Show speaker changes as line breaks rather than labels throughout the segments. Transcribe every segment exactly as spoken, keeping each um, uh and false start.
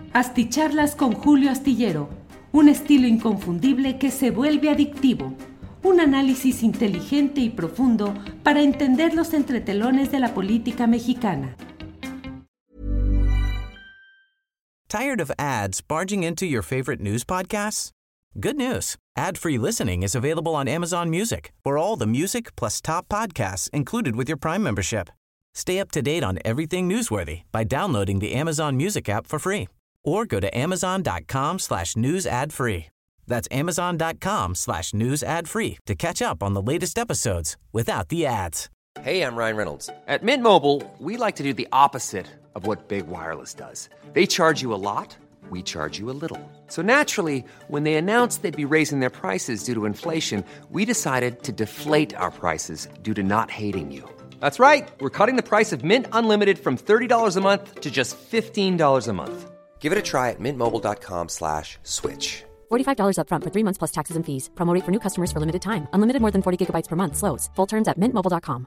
Asticharlas con Julio Astillero, un estilo inconfundible que se vuelve adictivo. Un análisis inteligente y profundo para entender los entretelones de la política mexicana.
Tired of ads barging into your favorite news podcasts? Good news. Ad-free listening is available on Amazon Music for all the music plus top podcasts included with your Prime membership. Stay up to date on everything newsworthy by downloading the Amazon Music app for free or go to amazon.com slash news ad free. That's amazon.com slash news ad free to catch up on the latest episodes without the ads.
Hey, I'm Ryan Reynolds. At Mint Mobile, we like to do the opposite of what Big Wireless does. They charge you a lot, we charge you a little. So naturally, when they announced they'd be raising their prices due to inflation, we decided to deflate our prices due to not hating you. That's right. We're cutting the price of Mint Unlimited from thirty dollars a month to just fifteen dollars a month. Give it a try at mintmobile.com slash switch.
forty-five dollars up front for three months plus taxes and fees. Promo rate for new customers for limited time. Unlimited more than forty gigabytes per month. Slows full terms at mint mobile dot com.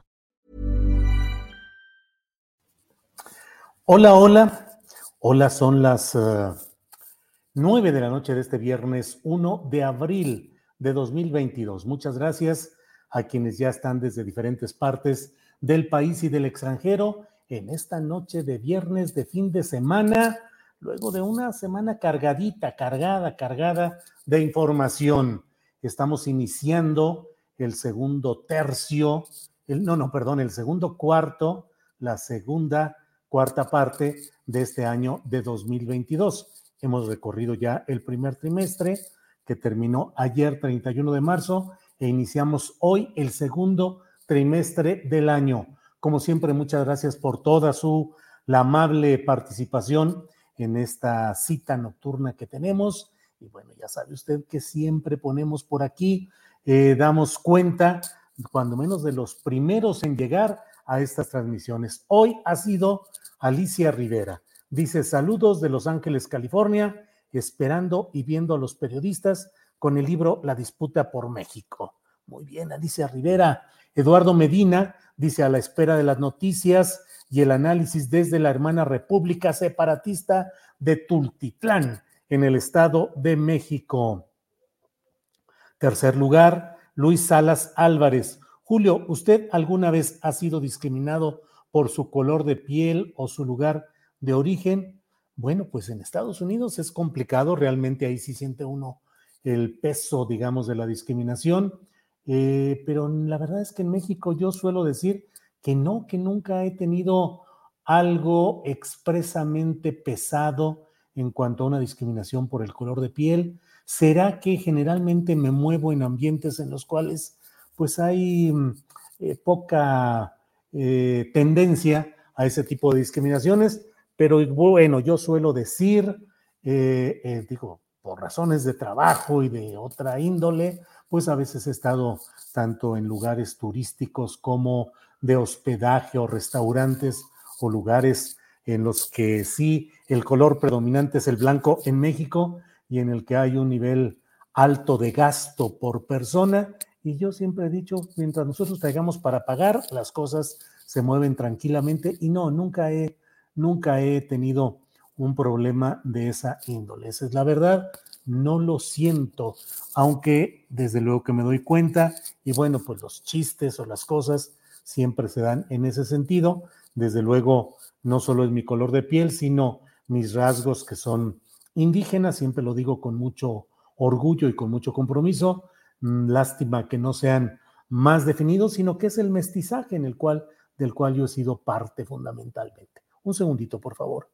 Hola, hola. Hola, son las uh, nueve de la noche de este viernes uno de abril de dos mil veintidós. Muchas gracias a quienes ya están desde diferentes partes del país y del extranjero en esta noche de viernes de fin de semana, luego de una semana cargadita, cargada, cargada de información. Estamos iniciando el segundo tercio, el, no, no, perdón, el segundo cuarto, la segunda cuarta parte de este año de dos mil veintidós. Hemos recorrido ya el primer trimestre que terminó ayer treinta y uno de marzo e iniciamos hoy el segundo trimestre del año. Como siempre, muchas gracias por toda su la amable participación en esta cita nocturna que tenemos. Y bueno, ya sabe usted que siempre ponemos por aquí, eh, damos cuenta, cuando menos de los primeros en llegar a estas transmisiones. Hoy ha sido Alicia Rivera. Dice, saludos de Los Ángeles, California, esperando y viendo a los periodistas con el libro La disputa por México. Muy bien, Alicia Rivera. Eduardo Medina dice, a la espera de las noticias y el análisis desde la hermana República Separatista de Tultitlán, en el Estado de México. Tercer lugar, Luis Salas Álvarez. Julio, ¿usted alguna vez ha sido discriminado por su color de piel o su lugar de origen? Bueno, pues en Estados Unidos es complicado, realmente ahí sí siente uno el peso, digamos, de la discriminación, eh, pero la verdad es que en México yo suelo decir que no, que nunca he tenido algo expresamente pesado en cuanto a una discriminación por el color de piel. ¿Será que generalmente me muevo en ambientes en los cuales pues hay eh, poca eh, tendencia a ese tipo de discriminaciones? Pero bueno, yo suelo decir, eh, eh, digo, por razones de trabajo y de otra índole, pues a veces he estado tanto en lugares turísticos como de hospedaje o restaurantes o lugares en los que sí el color predominante es el blanco en México y en el que hay un nivel alto de gasto por persona. Y yo siempre he dicho, mientras nosotros traigamos para pagar, las cosas se mueven tranquilamente y no, nunca he, nunca he tenido un problema de esa índole. Esa es la verdad, no lo siento, aunque desde luego que me doy cuenta y bueno, pues los chistes o las cosas siempre se dan en ese sentido. Desde luego, no solo es mi color de piel, sino mis rasgos que son indígenas, siempre lo digo con mucho orgullo y con mucho compromiso. Lástima que no sean más definidos, sino que es el mestizaje en el cual, del cual yo he sido parte fundamentalmente. Un segundito, por favor.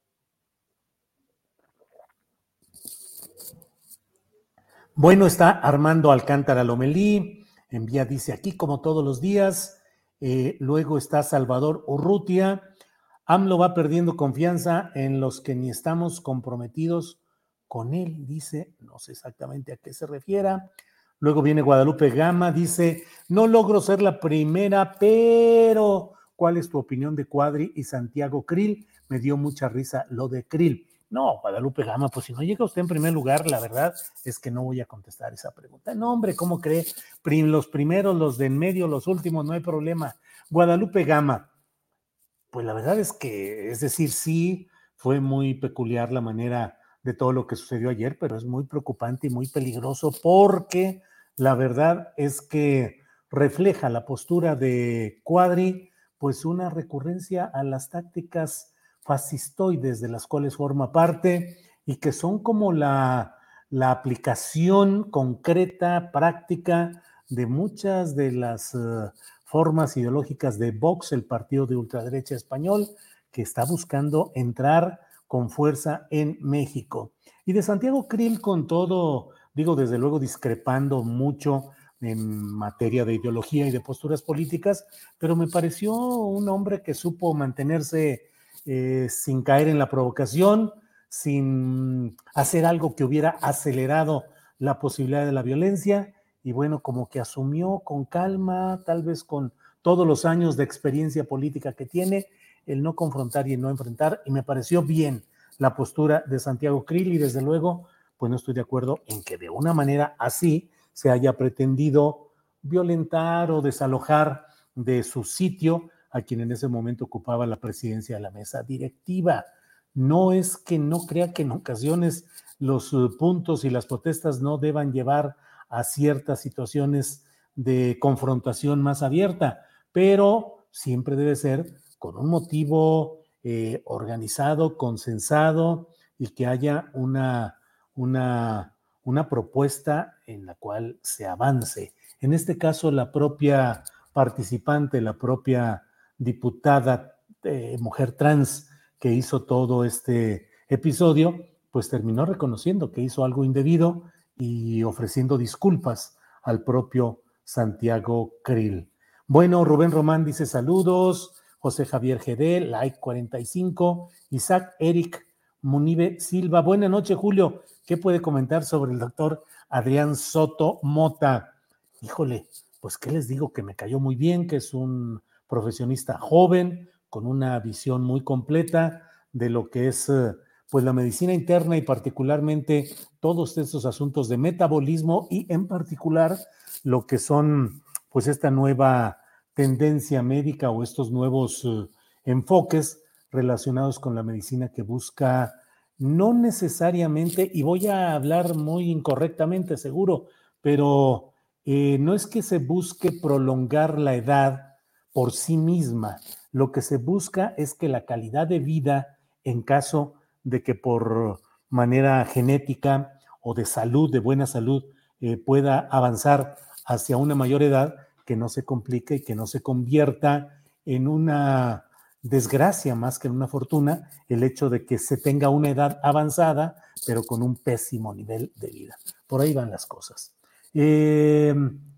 Bueno, está Armando Alcántara Lomelí, envía, dice aquí como todos los días. Eh, luego está Salvador Urrutia. AMLO va perdiendo confianza en los que ni estamos comprometidos con él, dice, no sé exactamente a qué se refiera. Luego viene Guadalupe Gama, dice, no logro ser la primera, pero ¿cuál es tu opinión de Cuadri y Santiago Krill? Me dio mucha risa lo de Krill. No, Guadalupe Gama, pues si no llega usted en primer lugar, la verdad es que no voy a contestar esa pregunta. No, hombre, ¿cómo cree? Los primeros, los de en medio, los últimos, no hay problema. Guadalupe Gama, pues la verdad es que, es decir, sí, fue muy peculiar la manera de todo lo que sucedió ayer, pero es muy preocupante y muy peligroso porque la verdad es que refleja la postura de Quadri, pues una recurrencia a las tácticas fascistoides de las cuales forma parte y que son como la, la aplicación concreta, práctica de muchas de las uh, formas ideológicas de Vox, el partido de ultraderecha español, que está buscando entrar con fuerza en México. Y de Santiago Krill, con todo, digo, desde luego discrepando mucho en materia de ideología y de posturas políticas, pero me pareció un hombre que supo mantenerse eh, sin caer en la provocación, sin hacer algo que hubiera acelerado la posibilidad de la violencia, y bueno, como que asumió con calma, tal vez con todos los años de experiencia política que tiene, el no confrontar y el no enfrentar, y me pareció bien la postura de Santiago Krill, y desde luego, pues no estoy de acuerdo en que de una manera así se haya pretendido violentar o desalojar de su sitio a quien en ese momento ocupaba la presidencia de la mesa directiva. No es que no crea que en ocasiones los puntos y las protestas no deban llevar a ciertas situaciones de confrontación más abierta, pero siempre debe ser con un motivo eh, organizado, consensado y que haya una, una, una propuesta en la cual se avance. En este caso, la propia participante, la propia diputada eh, mujer trans que hizo todo este episodio, pues terminó reconociendo que hizo algo indebido y ofreciendo disculpas al propio Santiago Krill. Bueno, Rubén Román dice saludos, José Javier G D, like cuarenta y cinco, Isaac Eric Munive Silva, buenas noches, Julio, ¿qué puede comentar sobre el doctor Adrián Soto Mota? Híjole, pues qué les digo, que me cayó muy bien, que es un profesionista joven, con una visión muy completa de lo que es pues la medicina interna y particularmente todos estos asuntos de metabolismo y en particular lo que son pues esta nueva tendencia médica o estos nuevos uh, enfoques relacionados con la medicina que busca no necesariamente, y voy a hablar muy incorrectamente seguro, pero eh, no es que se busque prolongar la edad por sí misma, lo que se busca es que la calidad de vida, en caso de que por manera genética o de salud, de buena salud, eh, pueda avanzar hacia una mayor edad, que no se complique y que no se convierta en una desgracia más que en una fortuna el hecho de que se tenga una edad avanzada, pero con un pésimo nivel de vida. Por ahí van las cosas. Eh,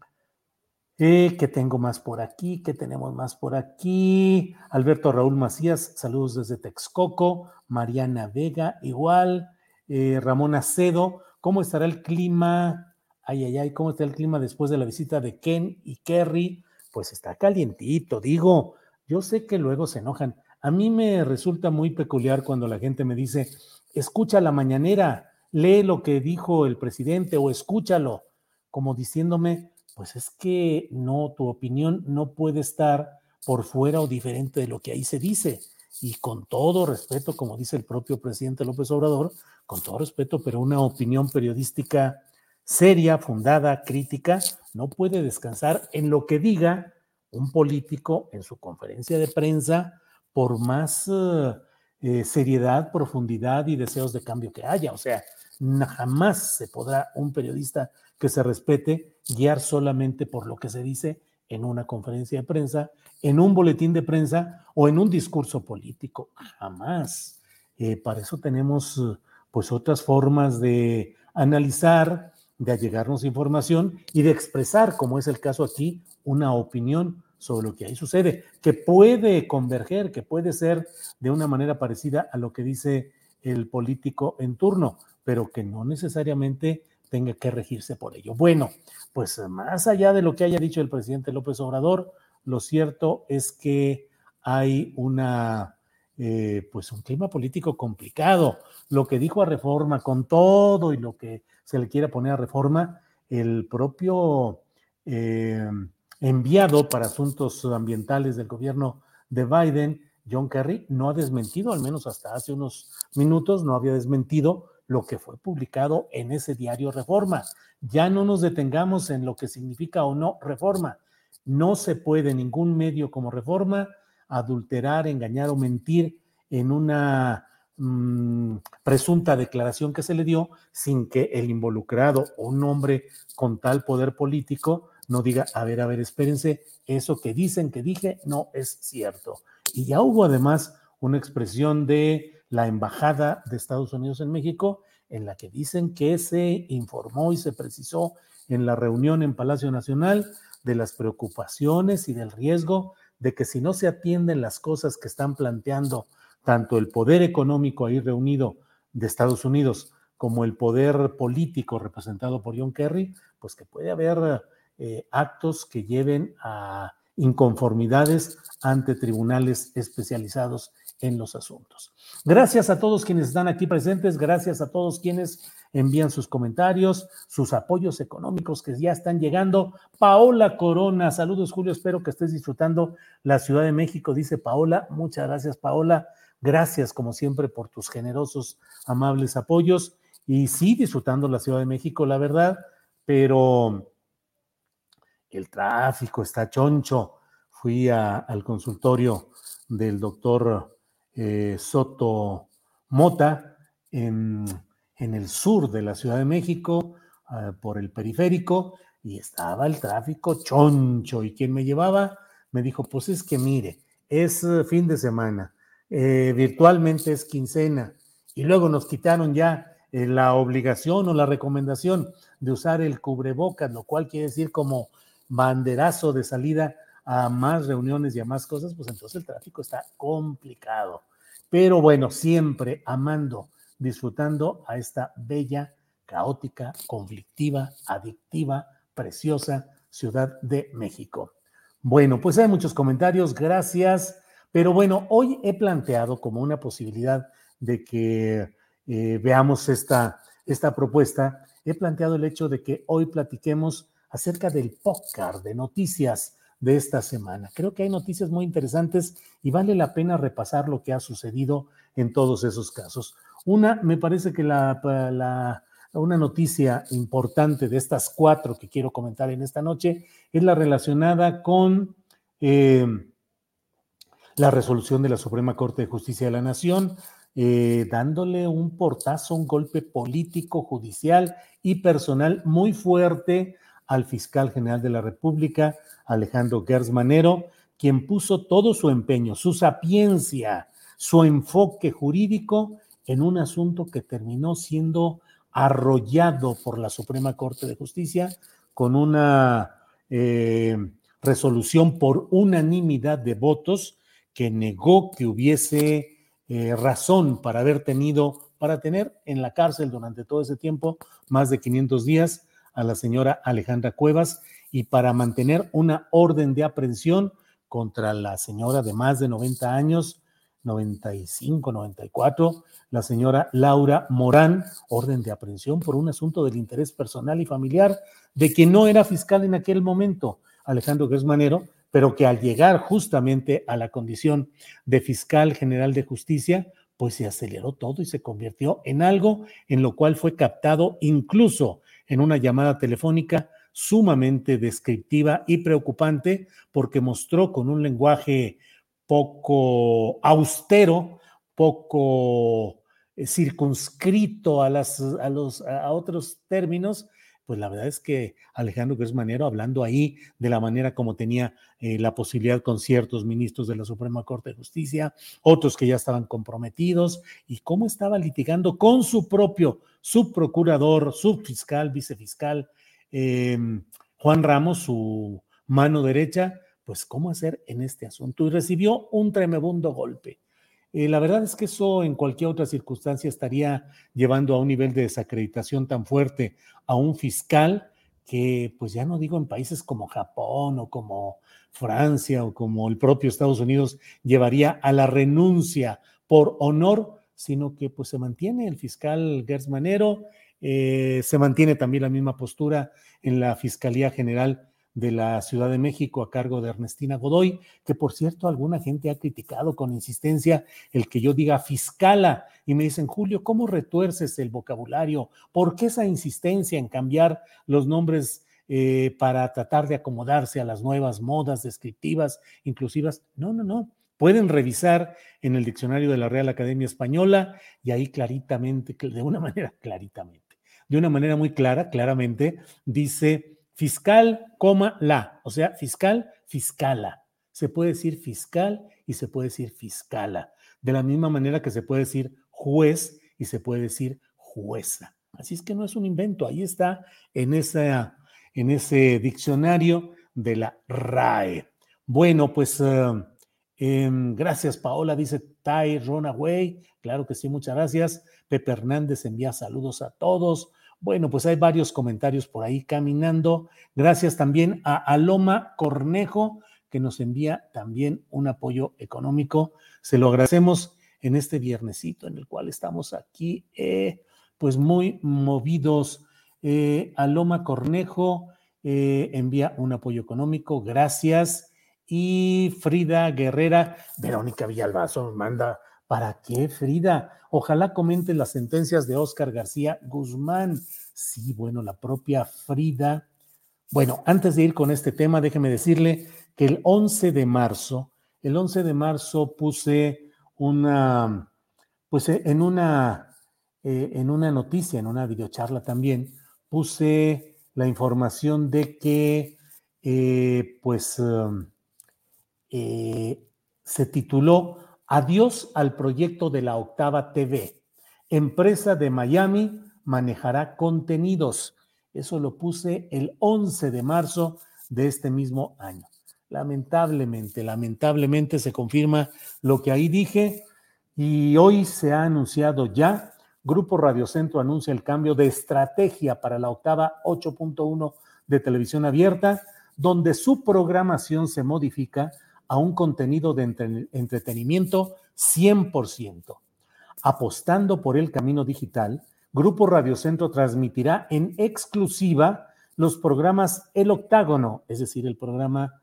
eh, ¿Qué tengo más por aquí? ¿Qué tenemos más por aquí? Alberto Raúl Macías, saludos desde Texcoco. Mariana Vega, igual. Eh, Ramón Acedo, ¿cómo estará el clima? Ay, ay, ay, ¿cómo está el clima después de la visita de Ken y Kerry? Pues está calientito, digo. Yo sé que luego se enojan. A mí me resulta muy peculiar cuando la gente me dice, escucha la mañanera, lee lo que dijo el presidente o escúchalo, como diciéndome, pues es que no, tu opinión no puede estar por fuera o diferente de lo que ahí se dice. Y con todo respeto, como dice el propio presidente López Obrador, con todo respeto, pero una opinión periodística seria, fundada, crítica, no puede descansar en lo que diga un político en su conferencia de prensa, por más uh, eh, seriedad, profundidad y deseos de cambio que haya. O sea, jamás se podrá un periodista que se respete guiar solamente por lo que se dice en una conferencia de prensa, en un boletín de prensa o en un discurso político. Jamás. Eh, para eso tenemos uh, pues otras formas de analizar, de allegarnos información y de expresar, como es el caso aquí, una opinión sobre lo que ahí sucede, que puede converger, que puede ser de una manera parecida a lo que dice el político en turno, pero que no necesariamente tenga que regirse por ello. Bueno, pues más allá de lo que haya dicho el presidente López Obrador, lo cierto es que hay una, eh, pues un clima político complicado. Lo que dijo a Reforma, con todo y lo que se le quiera poner a Reforma, el propio eh, enviado para asuntos ambientales del gobierno de Biden, John Kerry no ha desmentido, al menos hasta hace unos minutos, no había desmentido lo que fue publicado en ese diario Reforma. Ya no nos detengamos en lo que significa o no Reforma. No se puede ningún medio como Reforma adulterar, engañar o mentir en una mmm, presunta declaración que se le dio sin que el involucrado o un hombre con tal poder político no diga, a ver, a ver, espérense, eso que dicen que dije no es cierto. Y ya hubo además una expresión de la Embajada de Estados Unidos en México en la que dicen que se informó y se precisó en la reunión en Palacio Nacional de las preocupaciones y del riesgo de que si no se atienden las cosas que están planteando tanto el poder económico ahí reunido de Estados Unidos como el poder político representado por John Kerry, pues que puede haber eh, actos que lleven a inconformidades ante tribunales especializados en los asuntos. Gracias a todos quienes están aquí presentes, gracias a todos quienes envían sus comentarios, sus apoyos económicos que ya están llegando. Paola Corona, saludos Julio, espero que estés disfrutando la Ciudad de México, dice Paola. Muchas gracias, Paola, gracias como siempre por tus generosos, amables apoyos. Y sí, disfrutando la Ciudad de México, la verdad, pero el tráfico está choncho. Fui a, al consultorio del doctor eh, Soto Mota en, en el sur de la Ciudad de México, eh, por el periférico, y estaba el tráfico choncho. Y quien me llevaba me dijo, pues es que mire, es fin de semana, eh, virtualmente es quincena, y luego nos quitaron ya eh, la obligación o la recomendación de usar el cubrebocas, lo cual quiere decir como banderazo de salida a más reuniones y a más cosas, pues entonces el tráfico está complicado. Pero bueno, siempre amando, disfrutando a esta bella, caótica, conflictiva, adictiva, preciosa Ciudad de México. Bueno, pues hay muchos comentarios, gracias. Pero bueno, hoy he planteado como una posibilidad de que eh, veamos esta, esta propuesta, he planteado el hecho de que hoy platiquemos acerca del pócar de noticias de esta semana. Creo que hay noticias muy interesantes y vale la pena repasar lo que ha sucedido en todos esos casos. Una, me parece que la, la, una noticia importante de estas cuatro que quiero comentar en esta noche es la relacionada con eh, la resolución de la Suprema Corte de Justicia de la Nación, eh, dándole un portazo, un golpe político, judicial y personal muy fuerte al fiscal general de la República, Alejandro Gertz Manero, quien puso todo su empeño, su sapiencia, su enfoque jurídico en un asunto que terminó siendo arrollado por la Suprema Corte de Justicia con una eh, resolución por unanimidad de votos que negó que hubiese eh, razón para haber tenido, para tener en la cárcel durante todo ese tiempo, más de quinientos días, a la señora Alejandra Cuevas, y para mantener una orden de aprehensión contra la señora de más de noventa años, noventa y cinco, noventa y cuatro, la señora Laura Morán, orden de aprehensión por un asunto del interés personal y familiar de quien no era fiscal en aquel momento, Alejandro Gertz Manero, pero que al llegar justamente a la condición de fiscal general de justicia, pues se aceleró todo y se convirtió en algo en lo cual fue captado incluso en una llamada telefónica sumamente descriptiva y preocupante, porque mostró con un lenguaje poco austero, poco eh, circunscrito a, las, a, los, a otros términos, pues la verdad es que Alejandro Gertz Manero, hablando ahí de la manera como tenía eh, la posibilidad con ciertos ministros de la Suprema Corte de Justicia, otros que ya estaban comprometidos, y cómo estaba litigando con su propio subprocurador, subfiscal, vicefiscal, eh, Juan Ramos, su mano derecha, pues cómo hacer en este asunto. Y recibió un tremebundo golpe. Eh, la verdad es que eso en cualquier otra circunstancia estaría llevando a un nivel de desacreditación tan fuerte a un fiscal que, pues ya no digo en países como Japón o como Francia o como el propio Estados Unidos, llevaría a la renuncia por honor, sino que pues se mantiene el fiscal Gertz Manero, eh, se mantiene también la misma postura en la Fiscalía General de la Ciudad de México a cargo de Ernestina Godoy, que por cierto alguna gente ha criticado con insistencia el que yo diga fiscala y me dicen, Julio, ¿cómo retuerces el vocabulario? ¿Por qué esa insistencia en cambiar los nombres eh, para tratar de acomodarse a las nuevas modas descriptivas, inclusivas? No, no, no. Pueden revisar en el diccionario de la Real Academia Española y ahí claritamente, de una manera claritamente, de una manera muy clara, claramente, dice fiscal, coma, la, o sea, fiscal, fiscala. Se puede decir fiscal y se puede decir fiscala. De la misma manera que se puede decir juez y se puede decir jueza. Así es que no es un invento, ahí está en, esa, en ese diccionario de la R A E. Bueno, pues uh, eh, gracias, Paola, dice Tai Runaway. Claro que sí, muchas gracias. Pepe Hernández envía saludos a todos. Bueno, pues hay varios comentarios por ahí caminando. Gracias también a Aloma Cornejo, que nos envía también un apoyo económico. Se lo agradecemos en este viernesito en el cual estamos aquí, eh, pues muy movidos. Eh, Aloma Cornejo eh, envía un apoyo económico. Gracias. Y Frida Guerrera, Verónica Villalbazo manda, ¿para qué, Frida? Ojalá comente las sentencias de Óscar García Guzmán. Sí, bueno, la propia Frida. Bueno, antes de ir con este tema, déjeme decirle que el once de marzo, el once de marzo puse una, pues en una, eh, en una noticia, en una videocharla también, puse la información de que, eh, pues, um, eh, se tituló Adiós al proyecto de la Octava T V. Empresa de Miami manejará contenidos. Eso lo puse el once de marzo de este mismo año. Lamentablemente, lamentablemente se confirma lo que ahí dije y hoy se ha anunciado ya. Grupo Radio Centro anuncia el cambio de estrategia para la octava ocho punto uno de televisión abierta, donde su programación se modifica a un contenido de entre- entretenimiento cien por ciento. Apostando por el camino digital, Grupo Radio Centro transmitirá en exclusiva los programas El Octágono, es decir, el programa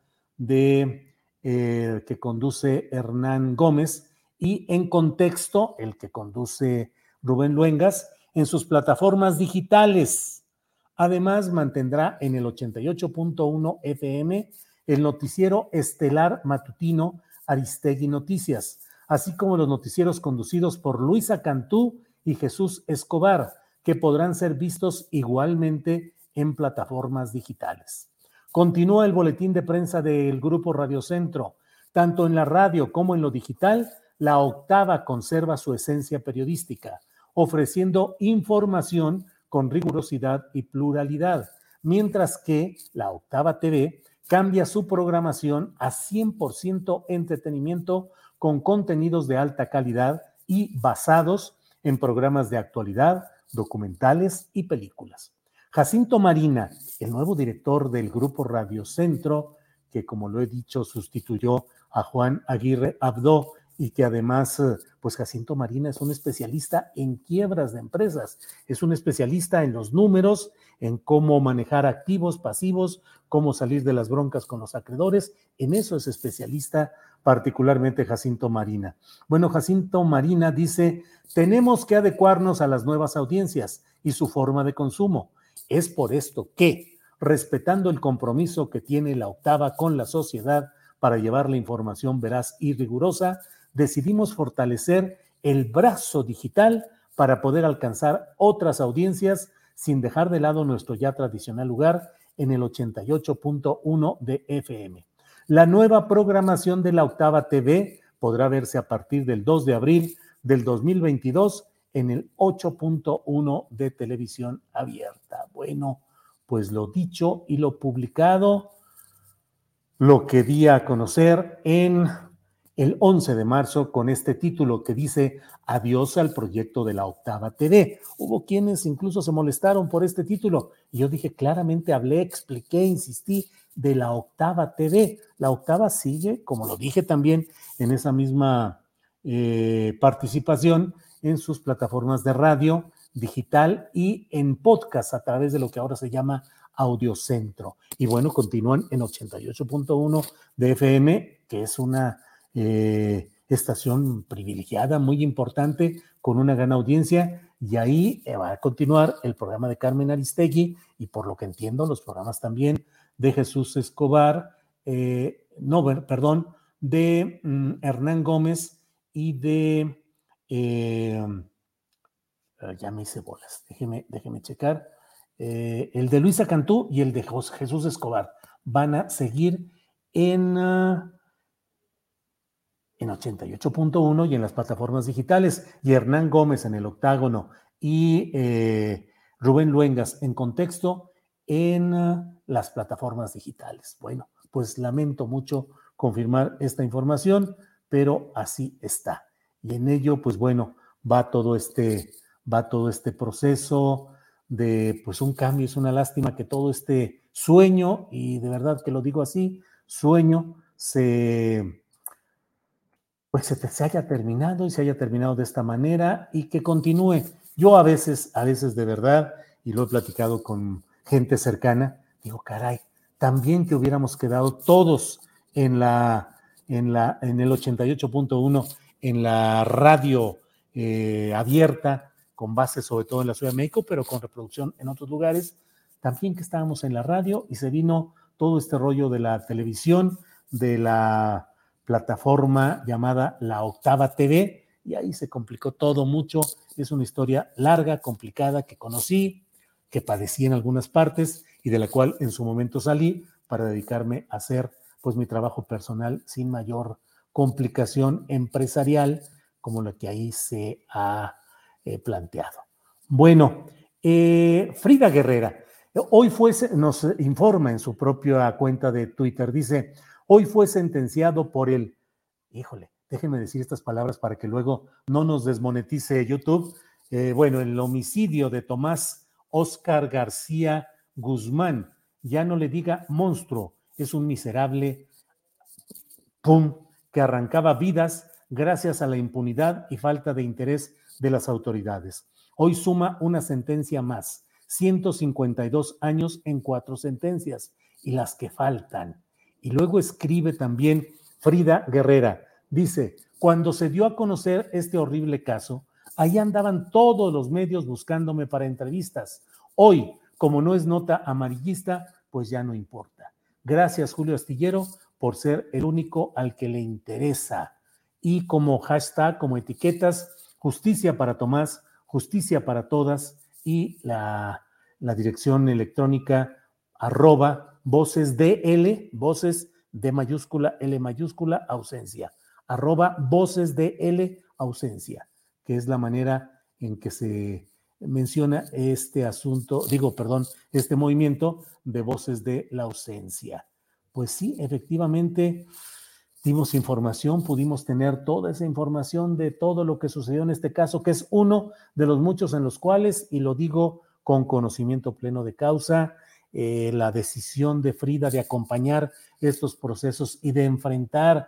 de, eh, que conduce Hernán Gómez, y En Contexto, el que conduce Rubén Luengas, en sus plataformas digitales. Además, mantendrá en el ochenta y ocho punto uno F M el noticiero estelar matutino Aristegui Noticias, así como los noticieros conducidos por Luisa Cantú y Jesús Escobar, que podrán ser vistos igualmente en plataformas digitales. Continúa el boletín de prensa del Grupo Radio Centro. Tanto en la radio como en lo digital, la octava conserva su esencia periodística, ofreciendo información con rigurosidad y pluralidad, mientras que la Octava T V cambia su programación a cien por ciento entretenimiento con contenidos de alta calidad y basados en programas de actualidad, documentales y películas. Jacinto Marina, el nuevo director del Grupo Radio Centro, que como lo he dicho sustituyó a Juan Aguirre Abdo y que además, pues Jacinto Marina es un especialista en quiebras de empresas, es un especialista en los números, en cómo manejar activos, pasivos, cómo salir de las broncas con los acreedores, en eso es especialista particularmente Jacinto Marina. Bueno, Jacinto Marina dice, tenemos que adecuarnos a las nuevas audiencias y su forma de consumo. Es por esto que, respetando el compromiso que tiene la octava con la sociedad para llevar la información veraz y rigurosa, decidimos fortalecer el brazo digital para poder alcanzar otras audiencias sin dejar de lado nuestro ya tradicional lugar en el ochenta y ocho punto uno de F M. La nueva programación de la Octava T V podrá verse a partir del dos de abril del dos mil veintidós en el ocho punto uno de televisión abierta. Bueno, pues lo dicho y lo publicado, lo que di a conocer en el once de marzo con este título que dice Adiós al proyecto de la Octava T V. Hubo quienes incluso se molestaron por este título y yo dije claramente, hablé, expliqué, insistí de la Octava T V. La Octava sigue, como lo dije también en esa misma eh, participación, en sus plataformas de radio digital y en podcast a través de lo que ahora se llama Audiocentro. Y bueno, continúan en ochenta y ocho punto uno de F M, que es una eh, estación privilegiada, muy importante, con una gran audiencia, y ahí va a continuar el programa de Carmen Aristegui y, por lo que entiendo, los programas también de Jesús Escobar, eh, no, perdón, de mm, Hernán Gómez y de, eh, ya me hice bolas, déjeme, déjeme checar, eh, el de Luisa Cantú y el de Jesús Escobar van a seguir en... Uh, en ochenta y ocho punto uno y en las plataformas digitales, y Hernán Gómez en el Octágono y eh, Rubén Luengas en Contexto en uh, las plataformas digitales. Bueno, pues lamento mucho confirmar esta información, pero así está. Y en ello, pues bueno, va todo este, va todo este proceso de pues un cambio. Es una lástima que todo este sueño, y de verdad que lo digo así, sueño, se... pues se, se haya terminado y se haya terminado de esta manera y que continúe. Yo a veces, a veces de verdad, y lo he platicado con gente cercana, digo, caray, también que hubiéramos quedado todos en la, en la, en el ochenta y ocho punto uno, en la radio eh, abierta, con base sobre todo en la Ciudad de México, pero con reproducción en otros lugares, también que estábamos en la radio y se vino todo este rollo de la televisión, de la plataforma llamada La Octava T V, y ahí se complicó todo mucho. Es una historia larga, complicada, que conocí, que padecí en algunas partes y de la cual en su momento salí para dedicarme a hacer pues mi trabajo personal sin mayor complicación empresarial como la que ahí se ha eh, planteado. Bueno, eh, Frida Guerrera, hoy fue, nos informa en su propia cuenta de Twitter, dice: hoy fue sentenciado por el, híjole, déjenme decir estas palabras para que luego no nos desmonetice YouTube, eh, bueno, el homicidio de Tomás Óscar García Guzmán. Ya no le diga monstruo, es un miserable, pum, que arrancaba vidas gracias a la impunidad y falta de interés de las autoridades. Hoy suma una sentencia más, ciento cincuenta y dos años en cuatro sentencias, y las que faltan. Y luego escribe también Frida Guerrera, dice: cuando se dio a conocer este horrible caso, ahí andaban todos los medios buscándome para entrevistas. Hoy, como no es nota amarillista, pues ya no importa. Gracias, Julio Astillero, por ser el único al que le interesa. Y como hashtag, como etiquetas, justicia para Tomás, justicia para todas, y la, la dirección electrónica arroba voces de L, voces de mayúscula, L mayúscula, ausencia, arroba voces de L, ausencia, que es la manera en que se menciona este asunto, digo, perdón, este movimiento de voces de la ausencia. Pues sí, efectivamente, dimos información, pudimos tener toda esa información de todo lo que sucedió en este caso, que es uno de los muchos en los cuales, y lo digo con conocimiento pleno de causa, eh, la decisión de Frida de acompañar estos procesos y de enfrentar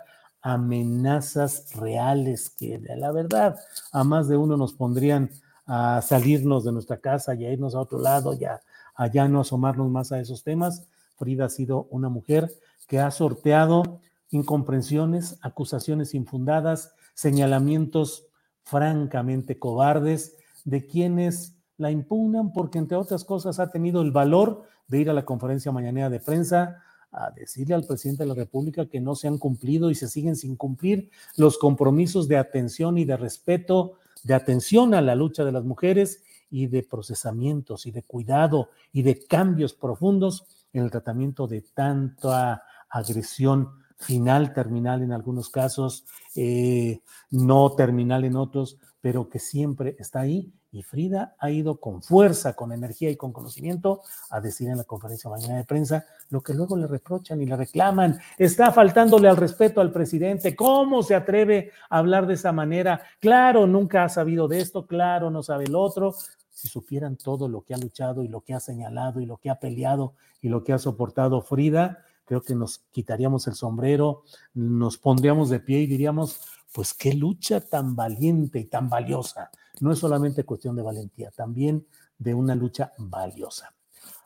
amenazas reales que, de la verdad, a más de uno nos pondrían a salirnos de nuestra casa y a irnos a otro lado, ya a ya no asomarnos más a esos temas. Frida ha sido una mujer que ha sorteado incomprensiones, acusaciones infundadas, señalamientos francamente cobardes de quienes la impugnan porque, entre otras cosas, ha tenido el valor de ir a la conferencia mañanera de prensa a decirle al presidente de la República que no se han cumplido y se siguen sin cumplir los compromisos de atención y de respeto, de atención a la lucha de las mujeres y de procesamientos y de cuidado y de cambios profundos en el tratamiento de tanta agresión final, terminal en algunos casos, eh, no terminal en otros, pero que siempre está ahí. Y Frida ha ido con fuerza, con energía y con conocimiento a decir en la conferencia mañana de prensa lo que luego le reprochan y le reclaman. Está faltándole al respeto al presidente. ¿Cómo se atreve a hablar de esa manera? Claro, nunca ha sabido de esto, claro, no sabe el otro. Si supieran todo lo que ha luchado y lo que ha señalado y lo que ha peleado y lo que ha soportado Frida, creo que nos quitaríamos el sombrero, nos pondríamos de pie y diríamos, pues qué lucha tan valiente y tan valiosa. No es solamente cuestión de valentía, también de una lucha valiosa.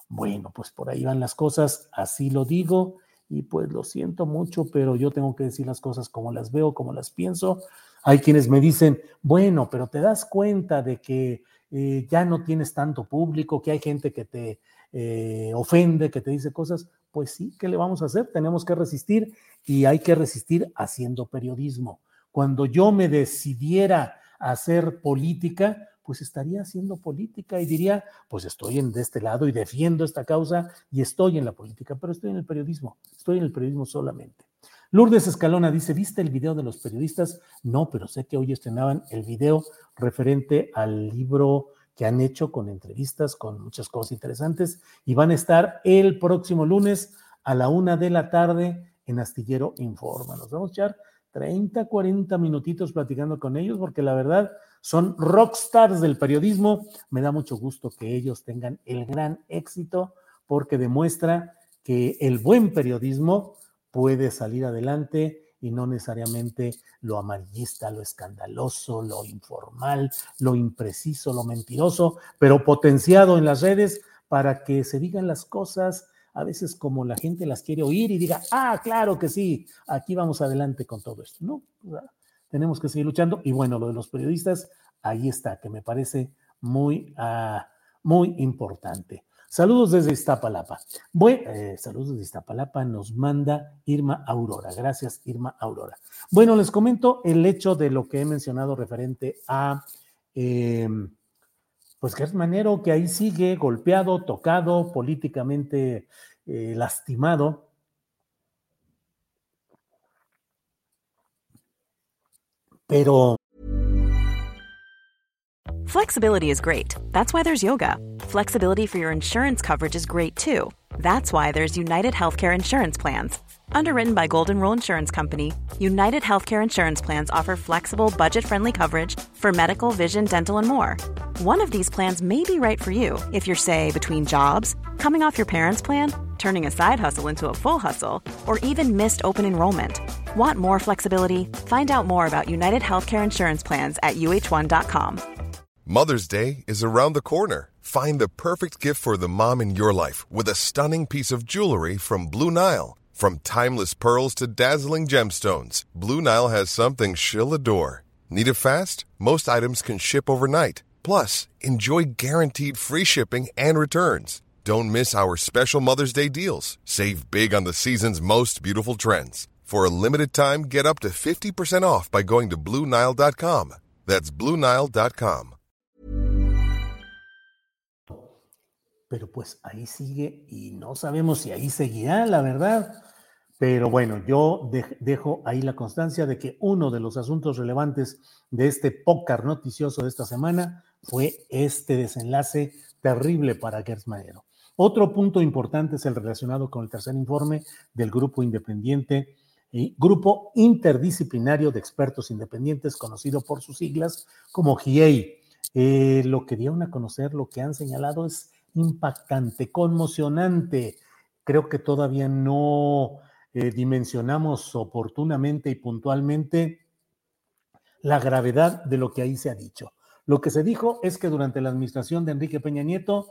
Bueno, pues por ahí van las cosas, así lo digo, y pues lo siento mucho, pero yo tengo que decir las cosas como las veo, como las pienso. Hay quienes me dicen, bueno, pero te das cuenta de que eh, ya no tienes tanto público, que hay gente que te eh, ofende, que te dice cosas. Pues sí, ¿qué le vamos a hacer? Tenemos que resistir y hay que resistir haciendo periodismo. Cuando yo me decidiera a hacer política, pues estaría haciendo política y diría, pues estoy en, de este lado y defiendo esta causa y estoy en la política, pero estoy en el periodismo, estoy en el periodismo solamente. Lourdes Escalona dice, ¿viste el video de los periodistas? No, pero sé que hoy estrenaban el video referente al libro que han hecho con entrevistas, con muchas cosas interesantes, y van a estar el próximo lunes a la una de la tarde en Astillero Informa. Nos vamos a echar treinta, cuarenta minutitos platicando con ellos, porque la verdad son rockstars del periodismo. Me da mucho gusto que ellos tengan el gran éxito, porque demuestra que el buen periodismo puede salir adelante y no necesariamente lo amarillista, lo escandaloso, lo informal, lo impreciso, lo mentiroso, pero potenciado en las redes para que se digan las cosas a veces como la gente las quiere oír y diga, ah, claro que sí, aquí vamos adelante con todo esto. No, tenemos que seguir luchando. Y bueno, lo de los periodistas, ahí está, que me parece muy, uh, muy importante. Saludos desde Iztapalapa. Bueno, eh, saludos desde Iztapalapa nos manda Irma Aurora. Gracias, Irma Aurora. Bueno, les comento el hecho de lo que he mencionado referente a, eh, pues, Gertz Manero, que ahí sigue golpeado, tocado, políticamente eh, lastimado. Pero
Flexibility is great. That's why there's yoga. Flexibility for your insurance coverage is great too. That's why there's United Healthcare Insurance Plans. Underwritten by Golden Rule Insurance Company, United Healthcare Insurance Plans offer flexible, budget-friendly coverage for medical, vision, dental, and more. One of these plans may be right for you if you're, say, between jobs, coming off your parents' plan, turning a side hustle into a full hustle, or even missed open enrollment. Want more flexibility? Find out more about United Healthcare Insurance Plans at U H one dot com.
Mother's Day is around the corner. Find the perfect gift for the mom in your life with a stunning piece of jewelry from Blue Nile. From timeless pearls to dazzling gemstones, Blue Nile has something she'll adore. Need it fast? Most items can ship overnight. Plus, enjoy guaranteed free shipping and returns. Don't miss our special Mother's Day deals. Save big on the season's most beautiful trends. For a limited time, get up to fifty percent off by going to Blue Nile dot com. That's Blue Nile dot com.
Pero pues ahí sigue y no sabemos si ahí seguirá, la verdad. Pero bueno, yo de- dejo ahí la constancia de que uno de los asuntos relevantes de este pócar noticioso de esta semana fue este desenlace terrible para Gertz Manero. Otro punto importante es el relacionado con el tercer informe del Grupo Independiente, eh, Grupo Interdisciplinario de Expertos Independientes, conocido por sus siglas como G I E I. Eh, lo que dieron a conocer, lo que han señalado es impactante, conmocionante. Creo que todavía no eh, dimensionamos oportunamente y puntualmente la gravedad de lo que ahí se ha dicho. Lo que se dijo es que durante la administración de Enrique Peña Nieto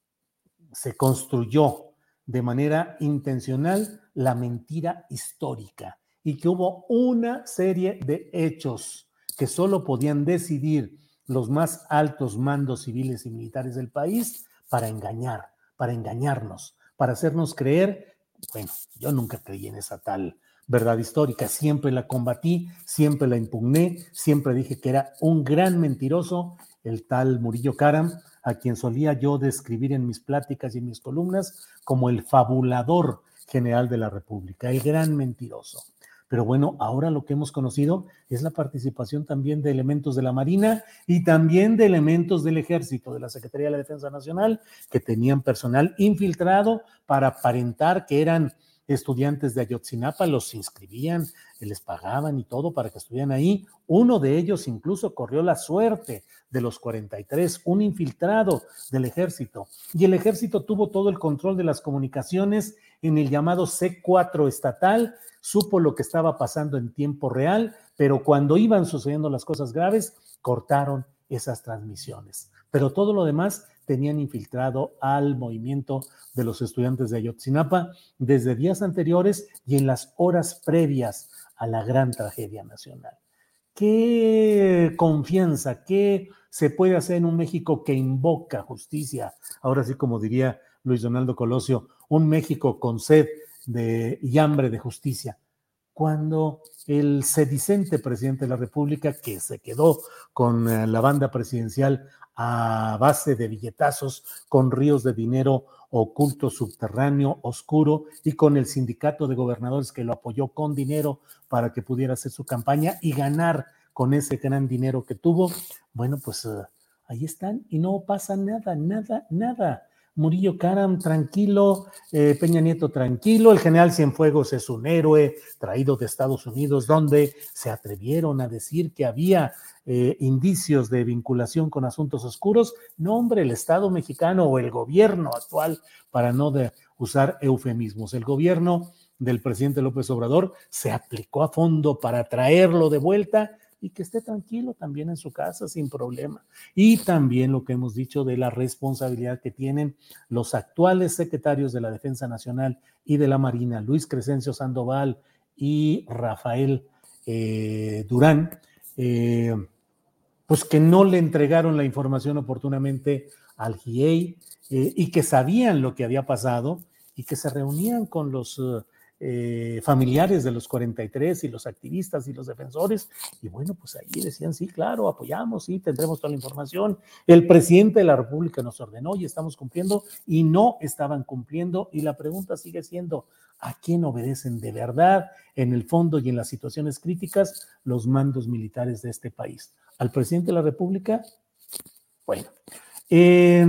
se construyó de manera intencional la mentira histórica y que hubo una serie de hechos que solo podían decidir los más altos mandos civiles y militares del país para engañar, para engañarnos, para hacernos creer. Bueno, yo nunca creí en esa tal verdad histórica, siempre la combatí, siempre la impugné, siempre dije que era un gran mentiroso, el tal Murillo Karam, a quien solía yo describir en mis pláticas y en mis columnas como el fabulador general de la República, el gran mentiroso. Pero bueno, ahora lo que hemos conocido es la participación también de elementos de la Marina y también de elementos del Ejército, de la Secretaría de la Defensa Nacional, que tenían personal infiltrado para aparentar que eran estudiantes de Ayotzinapa, los inscribían, les pagaban y todo para que estuvieran ahí. Uno de ellos incluso corrió la suerte de los cuarenta y tres, un infiltrado del Ejército. Y el Ejército tuvo todo el control de las comunicaciones en el llamado C cuatro estatal, supo lo que estaba pasando en tiempo real, pero cuando iban sucediendo las cosas graves, cortaron esas transmisiones. pero todo lo demás tenían infiltrado al movimiento de los estudiantes de Ayotzinapa desde días anteriores y en las horas previas a la gran tragedia nacional. ¿Qué confianza, qué se puede hacer en un México que invoca justicia? Ahora sí, como diría Luis Donaldo Colosio, un México con sed de, y hambre de justicia, cuando el sedicente presidente de la República, que se quedó con la banda presidencial a base de billetazos, con ríos de dinero oculto, subterráneo, oscuro, y con el sindicato de gobernadores que lo apoyó con dinero para que pudiera hacer su campaña y ganar con ese gran dinero que tuvo, bueno, pues uh, ahí están y no pasa nada, nada, nada. Murillo Karam tranquilo, eh, Peña Nieto tranquilo, el general Cienfuegos es un héroe traído de Estados Unidos, donde se atrevieron a decir que había eh, indicios de vinculación con asuntos oscuros. No, hombre, el Estado mexicano o el gobierno actual, para no de usar eufemismos, el gobierno del presidente López Obrador se aplicó a fondo para traerlo de vuelta y que esté tranquilo también en su casa sin problema. Y también lo que hemos dicho de la responsabilidad que tienen los actuales secretarios de la Defensa Nacional y de la Marina, Luis Crescencio Sandoval y Rafael eh, Durán, eh, pues que no le entregaron la información oportunamente al G I E I eh, y que sabían lo que había pasado y que se reunían con los eh, familiares de los cuarenta y tres y los activistas y los defensores, y bueno, pues ahí decían, sí, claro, apoyamos, sí, tendremos toda la información. El presidente de la República nos ordenó y estamos cumpliendo, y no estaban cumpliendo, y la pregunta sigue siendo, ¿a quién obedecen de verdad en el fondo y en las situaciones críticas los mandos militares de este país? ¿Al presidente de la República? Bueno, eh,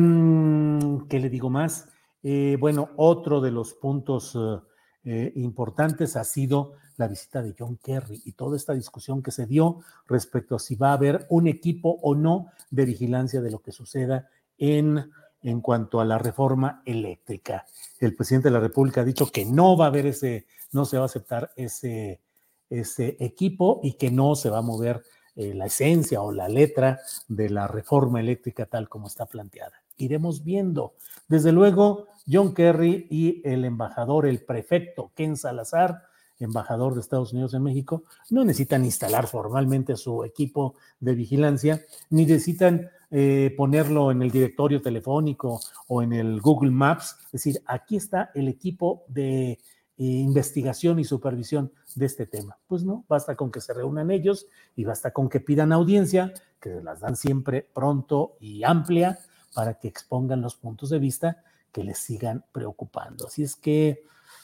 ¿qué le digo más? Eh, bueno, otro de los puntos eh, eh, importantes ha sido la visita de John Kerry y toda esta discusión que se dio respecto a si va a haber un equipo o no de vigilancia de lo que suceda en, en cuanto a la reforma eléctrica. El presidente de la República ha dicho que no va a haber ese, no se va a aceptar ese, ese equipo y que no se va a mover eh, la esencia o la letra de la reforma eléctrica tal como está planteada. Iremos viendo. Desde luego, John Kerry y el embajador, el prefecto Ken Salazar, embajador de Estados Unidos en México, no necesitan instalar formalmente su equipo de vigilancia, ni necesitan eh, ponerlo en el directorio telefónico o en el Google Maps. Es decir, aquí está el equipo de eh, investigación y supervisión de este tema. Pues no, basta con que se reúnan ellos y basta con que pidan audiencia, que se las dan siempre pronto y amplia, para que expongan los puntos de vista que les sigan preocupando. Así es que,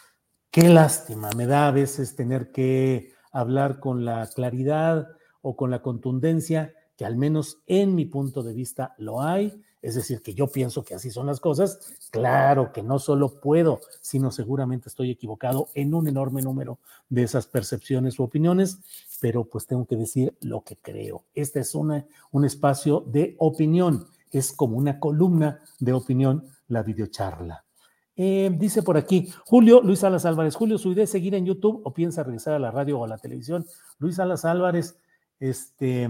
qué lástima me da a veces tener que hablar con la claridad o con la contundencia que al menos en mi punto de vista lo hay, es decir, que yo pienso que así son las cosas. Claro que no solo puedo, sino seguramente estoy equivocado en un enorme número de esas percepciones u opiniones, pero pues tengo que decir lo que creo. Este es una, un espacio de opinión. Es como una columna de opinión la videocharla. Eh, dice por aquí, Julio, Luis Salas Álvarez, Julio, ¿su idea es seguir en YouTube o piensa regresar a la radio o a la televisión? Luis Salas Álvarez, este,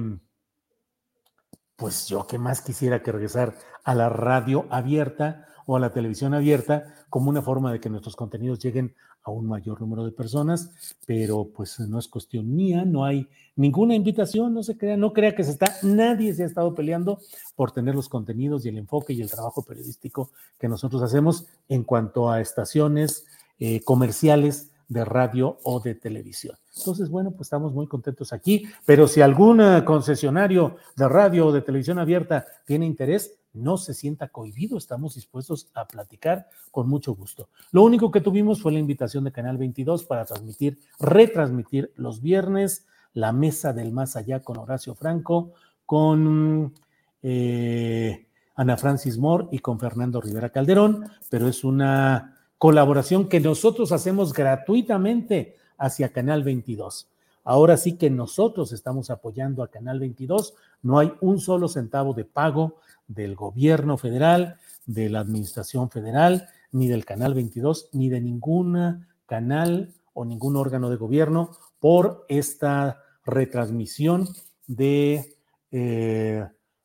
pues yo qué más quisiera que regresar a la radio abierta o a la televisión abierta como una forma de que nuestros contenidos lleguen a un mayor número de personas, pero pues no es cuestión mía, no hay ninguna invitación, no se crea, no crea que se está, nadie se ha estado peleando por tener los contenidos y el enfoque y el trabajo periodístico que nosotros hacemos en cuanto a estaciones eh, comerciales de radio o de televisión. Entonces, bueno, pues estamos muy contentos aquí, pero si algún concesionario de radio o de televisión abierta tiene interés, no se sienta cohibido, estamos dispuestos a platicar con mucho gusto. Lo único que tuvimos fue la invitación de Canal veintidós para transmitir, retransmitir los viernes la Mesa del Más Allá con Horacio Franco, con eh, Ana Francis Moore y con Fernando Rivera Calderón, pero es una colaboración que nosotros hacemos gratuitamente hacia Canal veintidós. Ahora sí que nosotros estamos apoyando a Canal veintidós, no hay un solo centavo de pago del gobierno federal, de la administración federal, ni del Canal veintidós, ni de ningún canal o ningún órgano de gobierno por esta retransmisión de eh,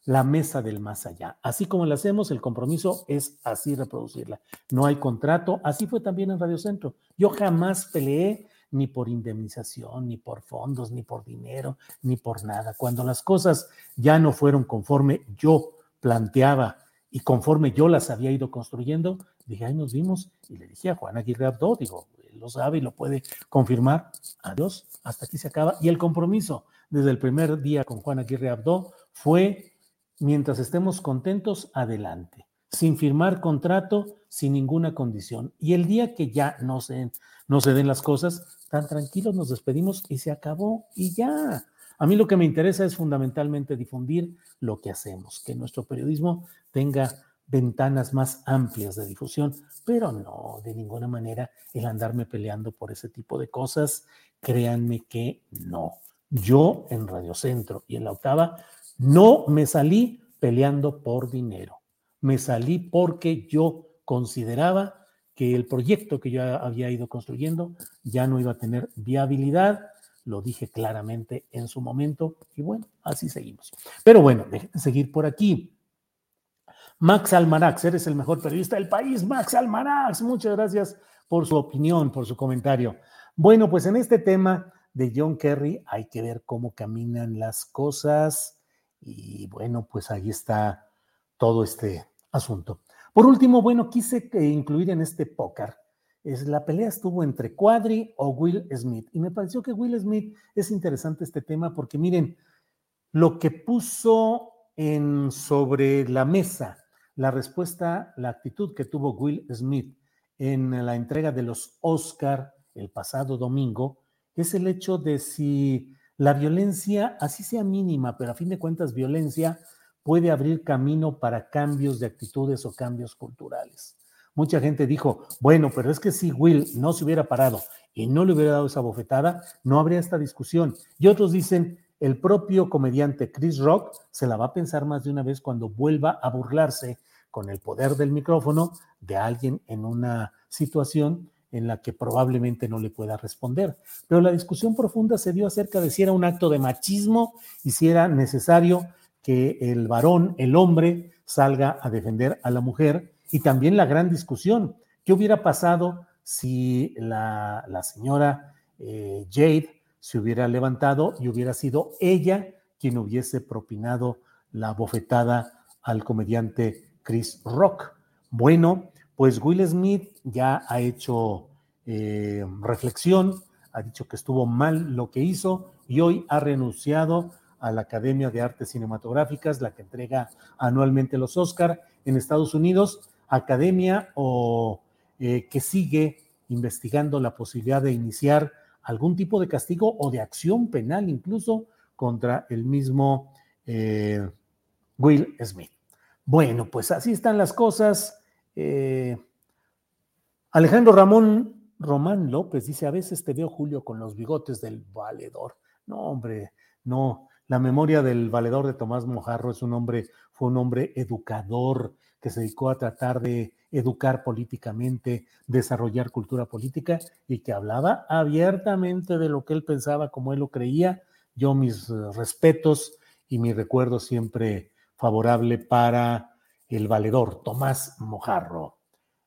la mesa del más allá. Así como la hacemos, el compromiso es así reproducirla. No hay contrato, así fue también en Radio Centro. Yo jamás peleé ni por indemnización, ni por fondos, ni por dinero, ni por nada. Cuando las cosas ya no fueron conforme yo planteaba y conforme yo las había ido construyendo, dije, ahí nos vimos, y le dije a Juan Aguirre Abdo, digo, él lo sabe y lo puede confirmar, adiós, hasta aquí se acaba. Y el compromiso desde el primer día con Juan Aguirre Abdo fue, mientras estemos contentos, adelante, sin firmar contrato, sin ninguna condición. Y el día que ya no se, no se den las cosas, tan tranquilos nos despedimos y se acabó y ya. A mí lo que me interesa es fundamentalmente difundir lo que hacemos, que nuestro periodismo tenga ventanas más amplias de difusión, pero no, de ninguna manera el andarme peleando por ese tipo de cosas. Créanme que no. Yo en Radio Centro y en La Octava no me salí peleando por dinero. Me salí porque yo consideraba que el proyecto que yo había ido construyendo ya no iba a tener viabilidad. Lo dije claramente en su momento y bueno, así seguimos. Pero bueno, déjenme seguir por aquí. Max Almarax, eres el mejor periodista del país, Max Almarax. Muchas gracias por su opinión, por su comentario. Bueno, pues en este tema de John Kerry hay que ver cómo caminan las cosas y bueno, pues ahí está todo este asunto. Por último, bueno, quise incluir en este póker, es, la pelea estuvo entre Cuadri o Will Smith y me pareció que Will Smith es interesante este tema porque miren, lo que puso en, sobre la mesa, la respuesta, la actitud que tuvo Will Smith en la entrega de los Oscar el pasado domingo, es el hecho de si la violencia, así sea mínima, pero a fin de cuentas violencia, puede abrir camino para cambios de actitudes o cambios culturales. Mucha gente dijo, bueno, pero es que si Will no se hubiera parado y no le hubiera dado esa bofetada, no habría esta discusión. Y otros dicen, el propio comediante Chris Rock se la va a pensar más de una vez cuando vuelva a burlarse con el poder del micrófono de alguien en una situación en la que probablemente no le pueda responder. Pero la discusión profunda se dio acerca de si era un acto de machismo y si era necesario que el varón, el hombre, salga a defender a la mujer, y también la gran discusión, ¿qué hubiera pasado si la, la señora eh, Jade se hubiera levantado y hubiera sido ella quien hubiese propinado la bofetada al comediante Chris Rock? Bueno, pues Will Smith ya ha hecho eh, reflexión, ha dicho que estuvo mal lo que hizo y hoy ha renunciado a la Academia de Artes Cinematográficas, la que entrega anualmente los Oscar en Estados Unidos, academia o eh, que sigue investigando la posibilidad de iniciar algún tipo de castigo o de acción penal incluso contra el mismo eh, Will Smith. Bueno, pues así están las cosas. Eh, Alejandro Ramón Román López dice, a veces te veo, Julio, con los bigotes del valedor. No, hombre, no. La memoria del valedor de Tomás Mojarro es un hombre, fue un hombre educador que se dedicó a tratar de educar políticamente, desarrollar cultura política y que hablaba abiertamente de lo que él pensaba, como él lo creía. Yo mis uh, respetos y mi recuerdo siempre favorable para el valedor Tomás Mojarro.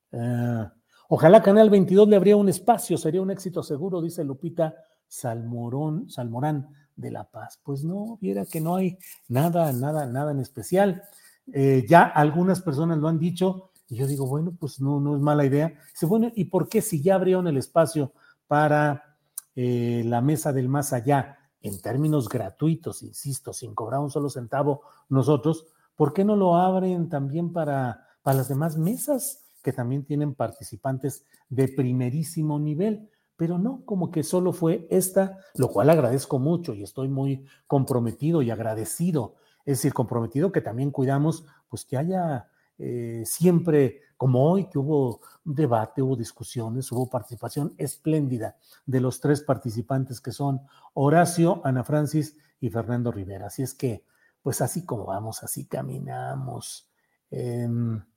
Uh, ojalá Canal veintidós le abría un espacio, sería un éxito seguro, dice Lupita Salmorón, Salmorán de La Paz. Pues no, viera que no hay nada, nada, nada en especial. Eh, ya algunas personas lo han dicho y yo digo, bueno, pues no, no es mala idea. Dice, bueno, ¿y por qué si ya abrieron el espacio para eh, la mesa del más allá en términos gratuitos, insisto, sin cobrar un solo centavo nosotros, ¿por qué no lo abren también para, para las demás mesas que también tienen participantes de primerísimo nivel? Pero no, como que solo fue esta, lo cual agradezco mucho y estoy muy comprometido y agradecido. Es decir, comprometido que también cuidamos, pues que haya eh, siempre, como hoy, que hubo debate, hubo discusiones, hubo participación espléndida de los tres participantes que son Horacio, Ana Francis y Fernando Rivera. Así es que, pues así como vamos, así caminamos, eh,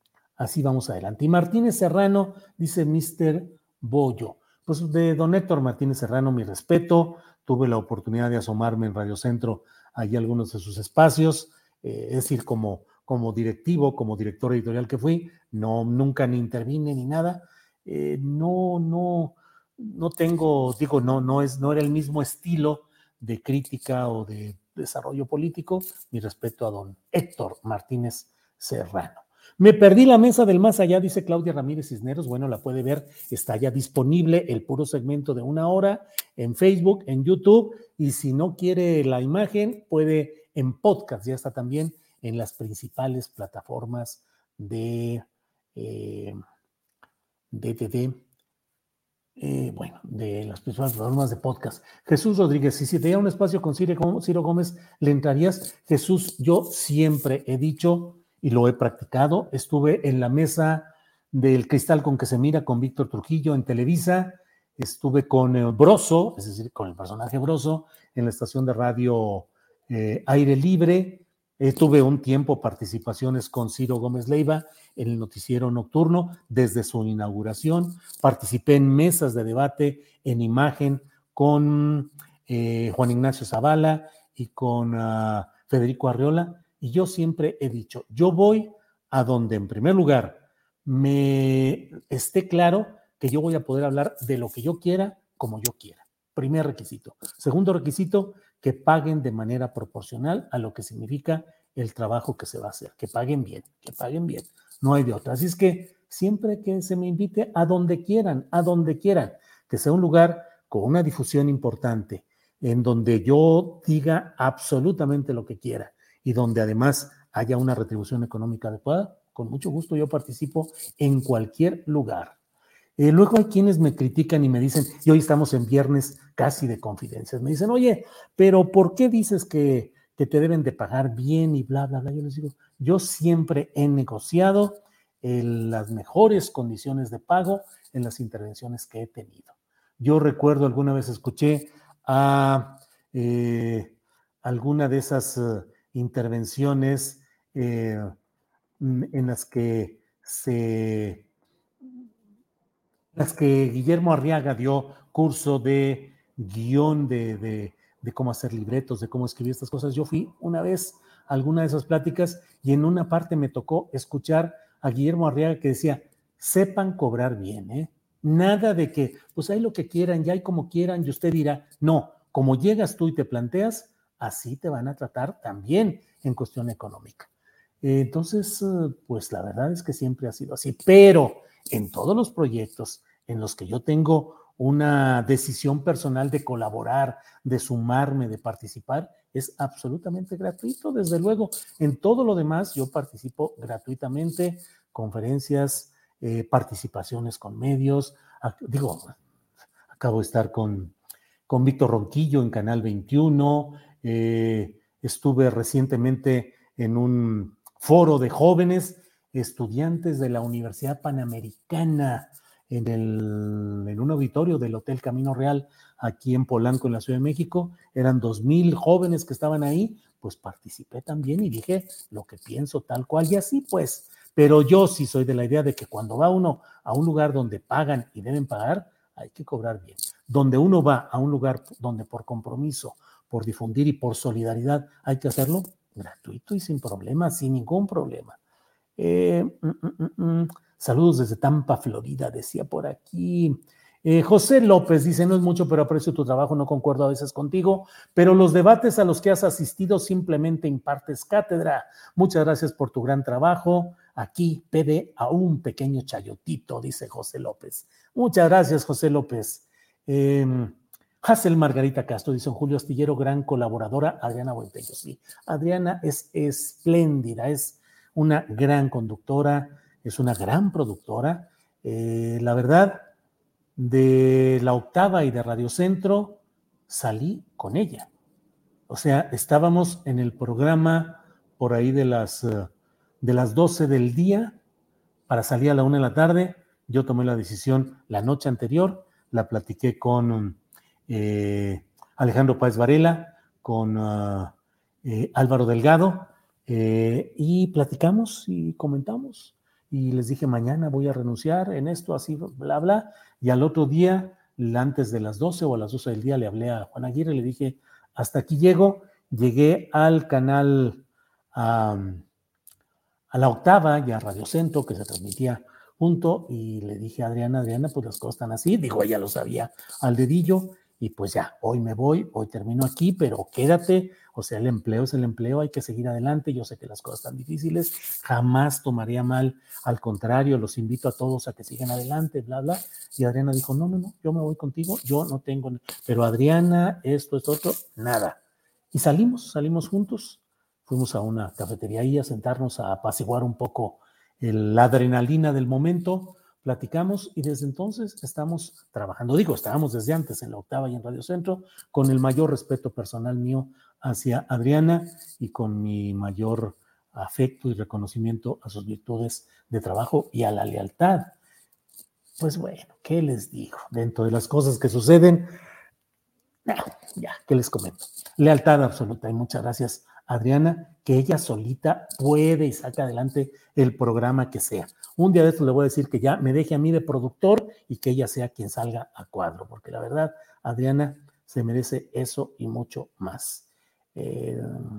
así vamos adelante. Y Martínez Serrano, dice mister Bollo. Pues de don Héctor Martínez Serrano, mi respeto. Tuve la oportunidad de asomarme en Radio Centro, allí algunos de sus espacios, eh, es decir, como, como directivo, como director editorial que fui, no, nunca ni intervine ni nada, eh, no, no, no tengo, digo, no, no, es, no era el mismo estilo de crítica o de desarrollo político. Mi respeto a don Héctor Martínez Serrano. Me perdí la mesa del más allá, dice Claudia Ramírez Cisneros. Bueno, la puede ver, está ya disponible el puro segmento de una hora en Facebook, en YouTube, y si no quiere la imagen, puede en podcast, ya está también en las principales plataformas de eh, de, de, de eh, bueno, de las principales plataformas de podcast. Jesús Rodríguez, si se te diera un espacio con Ciro, Ciro Gómez, ¿le entrarías? Jesús, yo siempre he dicho y lo he practicado, estuve en la mesa del Cristal con que se mira con Víctor Trujillo en Televisa, estuve con eh, Broso, es decir, con el personaje Broso, en la estación de radio eh, Aire Libre. Eh, tuve un tiempo participaciones con Ciro Gómez Leiva en el noticiero nocturno desde su inauguración. Participé en mesas de debate en imagen con eh, Juan Ignacio Zavala y con uh, Federico Arriola. Y yo siempre he dicho, yo voy a donde en primer lugar me esté claro que yo voy a poder hablar de lo que yo quiera, como yo quiera. Primer requisito. Segundo requisito, que paguen de manera proporcional a lo que significa el trabajo que se va a hacer, que paguen bien, que paguen bien, no hay de otra. Así es que siempre que se me invite a donde quieran, a donde quieran, que sea un lugar con una difusión importante, en donde yo diga absolutamente lo que quiera y donde además haya una retribución económica adecuada, con mucho gusto yo participo en cualquier lugar. Eh, luego hay quienes me critican y me dicen, y hoy estamos en viernes casi de confidencias, me dicen, oye, pero ¿por qué dices que, que te deben de pagar bien y bla, bla, bla? Yo les digo, yo siempre he negociado eh, las mejores condiciones de pago en las intervenciones que he tenido. Yo recuerdo alguna vez escuché a eh, alguna de esas uh, intervenciones eh, en las que se... las que Guillermo Arriaga dio curso de guión, de, de, de cómo hacer libretos, de cómo escribir estas cosas. Yo fui una vez a alguna de esas pláticas y en una parte me tocó escuchar a Guillermo Arriaga que decía, sepan cobrar bien, ¿eh? Nada de que, pues hay lo que quieran, ya hay como quieran y usted dirá, no, como llegas tú y te planteas, así te van a tratar también en cuestión económica. Entonces, pues la verdad es que siempre ha sido así, pero en todos los proyectos en los que yo tengo una decisión personal de colaborar, de sumarme, de participar, es absolutamente gratuito, desde luego. En todo lo demás yo participo gratuitamente, conferencias, eh, participaciones con medios. Digo, acabo de estar con, con Víctor Ronquillo en Canal veintiuno, eh, estuve recientemente en un foro de jóvenes estudiantes de la Universidad Panamericana en, el, en un auditorio del Hotel Camino Real aquí en Polanco, en la Ciudad de México. Eran dos mil jóvenes que estaban ahí, pues participé también y dije lo que pienso tal cual y así pues. Pero yo sí soy de la idea de que cuando va uno a un lugar donde pagan y deben pagar, hay que cobrar bien. Donde uno va a un lugar donde por compromiso, por difundir y por solidaridad hay que hacerlo gratuito y sin problema, sin ningún problema. Eh, mm, mm, mm, saludos desde Tampa, Florida, decía por aquí. Eh, José López dice, no es mucho, pero aprecio tu trabajo, no concuerdo a veces contigo, pero los debates a los que has asistido simplemente impartes cátedra. Muchas gracias por tu gran trabajo. Aquí pede a un pequeño chayotito, dice José López. Muchas gracias, José López. Eh, Hazel Margarita Castro dice, Julio Astillero, gran colaboradora. Adriana Buentello, sí. Adriana es espléndida, es una gran conductora, es una gran productora. Eh, la verdad, de La Octava y de Radio Centro salí con ella. O sea, estábamos en el programa por ahí de las, de las doce del día para salir a la una de la tarde. Yo tomé la decisión la noche anterior, la platiqué con eh, Alejandro Páez Varela, con uh, eh, Álvaro Delgado, Eh, y platicamos y comentamos y les dije mañana voy a renunciar en esto, así, bla, bla, y al otro día, antes de las doce o a las doce del día, le hablé a Juan Aguirre y le dije, hasta aquí llego, llegué al canal, a, a La Octava y a Radio Centro, que se transmitía junto, y le dije a Adriana, Adriana, pues las cosas están así, digo, ella lo sabía al dedillo, y pues ya, hoy me voy, hoy termino aquí, pero quédate, o sea, el empleo es el empleo, hay que seguir adelante, yo sé que las cosas están difíciles, jamás tomaría mal, al contrario, los invito a todos a que sigan adelante, bla, bla, y Adriana dijo, no, no, no, yo me voy contigo, yo no tengo, pero Adriana, esto, esto, otro, nada, y salimos, salimos juntos, fuimos a una cafetería ahí a sentarnos a apaciguar un poco el, la adrenalina del momento, platicamos y desde entonces estamos trabajando, digo, estábamos desde antes en La Octava y en Radio Centro, con el mayor respeto personal mío hacia Adriana y con mi mayor afecto y reconocimiento a sus virtudes de trabajo y a la lealtad. Pues bueno, ¿qué les digo? Dentro de las cosas que suceden, no, ya, ¿qué les comento? Lealtad absoluta y muchas gracias, Adriana, que ella solita puede y saca adelante el programa que sea. Un día de esto le voy a decir que ya me deje a mí de productor y que ella sea quien salga a cuadro, porque la verdad, Adriana se merece eso y mucho más. Eh,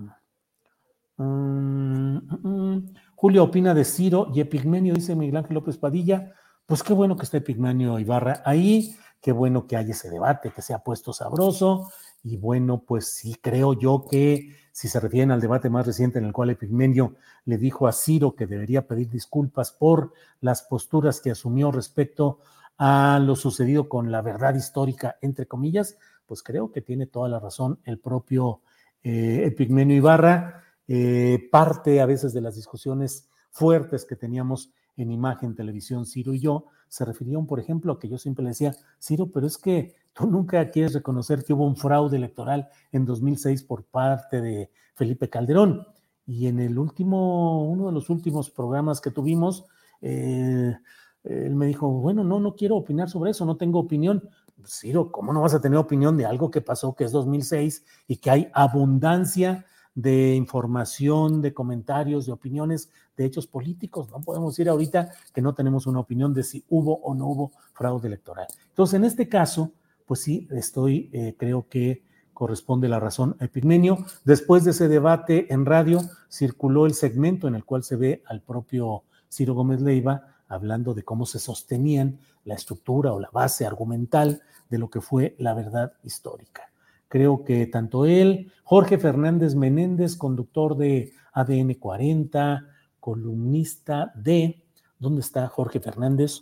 um, um, Julio opina de Ciro y Epigmenio, dice Miguel Ángel López Padilla. Pues qué bueno que esté Epigmenio Ibarra ahí, qué bueno que haya ese debate, que se ha puesto sabroso. Y bueno, pues sí, creo yo que si se refieren al debate más reciente en el cual Epigmenio le dijo a Ciro que debería pedir disculpas por las posturas que asumió respecto a lo sucedido con la verdad histórica, entre comillas, pues creo que tiene toda la razón el propio eh, Epigmenio Ibarra. Eh, parte a veces de las discusiones fuertes que teníamos en Imagen, Televisión, Ciro y yo, se referían, por ejemplo, a que yo siempre le decía, Ciro, pero es que tú nunca quieres reconocer que hubo un fraude electoral en dos mil seis por parte de Felipe Calderón. Y en el último, uno de los últimos programas que tuvimos, eh, él me dijo, bueno, no, no quiero opinar sobre eso, no tengo opinión. Ciro, ¿cómo no vas a tener opinión de algo que pasó que es dos mil seis y que hay abundancia de información, de comentarios, de opiniones, de hechos políticos? No podemos decir ahorita que no tenemos una opinión de si hubo o no hubo fraude electoral. Entonces, en este caso, pues sí, estoy, eh, creo que corresponde la razón a Epigmenio. Después de ese debate en radio, circuló el segmento en el cual se ve al propio Ciro Gómez Leiva hablando de cómo se sostenían la estructura o la base argumental de lo que fue la verdad histórica. Creo que tanto él, Jorge Fernández Menéndez, conductor de A D N cuarenta, columnista de... ¿Dónde está Jorge Fernández?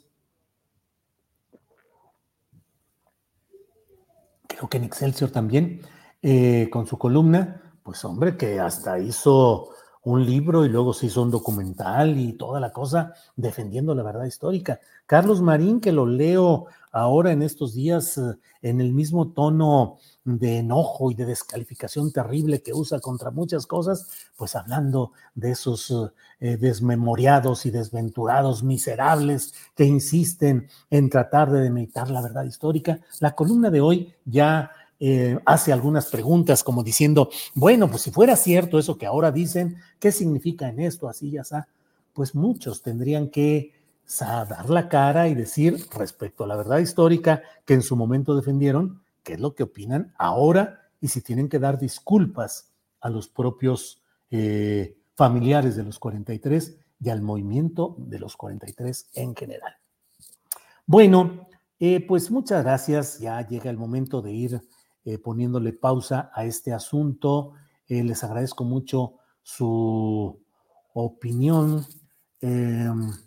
Creo que en Excelsior también, eh, con su columna, pues hombre, que hasta hizo un libro y luego se hizo un documental y toda la cosa defendiendo la verdad histórica. Carlos Marín, que lo leo ahora en estos días eh, en el mismo tono de enojo y de descalificación terrible que usa contra muchas cosas, pues hablando de esos eh, desmemoriados y desventurados miserables que insisten en tratar de demeritar la verdad histórica. La columna de hoy ya Eh, hace algunas preguntas como diciendo, bueno, pues si fuera cierto eso que ahora dicen, ¿qué significa en esto? Así ya está. Pues muchos tendrían que o sea, dar la cara y decir respecto a la verdad histórica que en su momento defendieron, qué es lo que opinan ahora y si tienen que dar disculpas a los propios eh, familiares de los cuarenta y tres y al movimiento de los cuarenta y tres en general. Bueno, eh, pues muchas gracias. Ya llega el momento de ir Eh, poniéndole pausa a este asunto. Eh, les agradezco mucho su opinión. Eh,